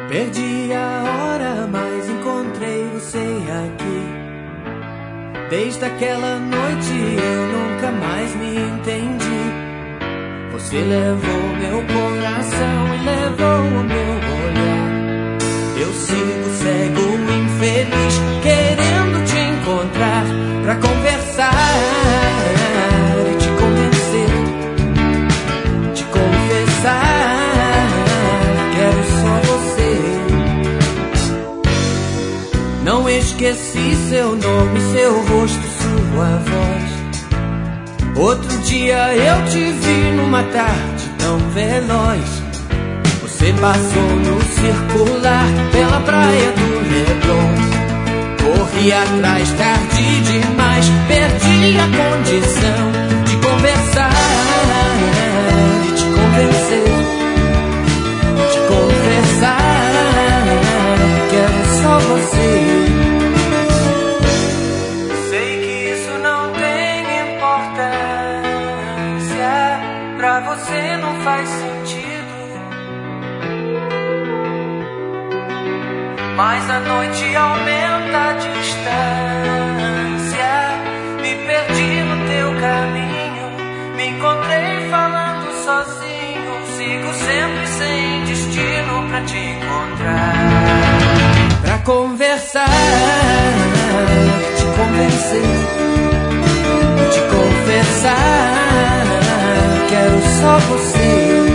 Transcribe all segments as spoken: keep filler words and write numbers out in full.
Perdi a hora, mas encontrei você aqui. Desde aquela noite eu nunca mais me entendi. Você levou meu coração e levou o meu olhar. Eu sigo cego, infeliz, querendo te encontrar pra conversar e te convencer, te confessar. Quero só você. Não esqueci seu nome, seu rosto, sua voz. Outro dia eu te vi numa tarde tão veloz. Você passou no circular pela praia do Leblon. Corri atrás, tarde demais, perdi a condição de conversar e te convencer, te confessar. Quero só você. Sei que isso não tem importância, pra você não faz sentido. Mas a noite aumenta a distância. Me perdi no teu caminho, me encontrei falando sozinho. Sigo sempre sem destino pra te encontrar, pra conversar, te convencer, te confessar. Quero só você.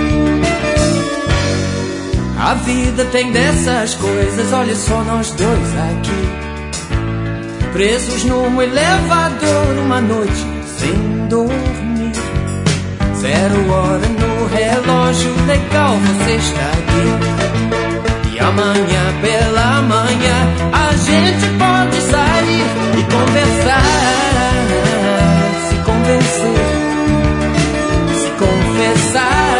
A vida tem dessas coisas, olha só nós dois aqui, presos num elevador uma noite sem dormir. Zero hora no relógio, legal você está aqui. E amanhã pela manhã a gente pode sair e conversar, se convencer, se confessar.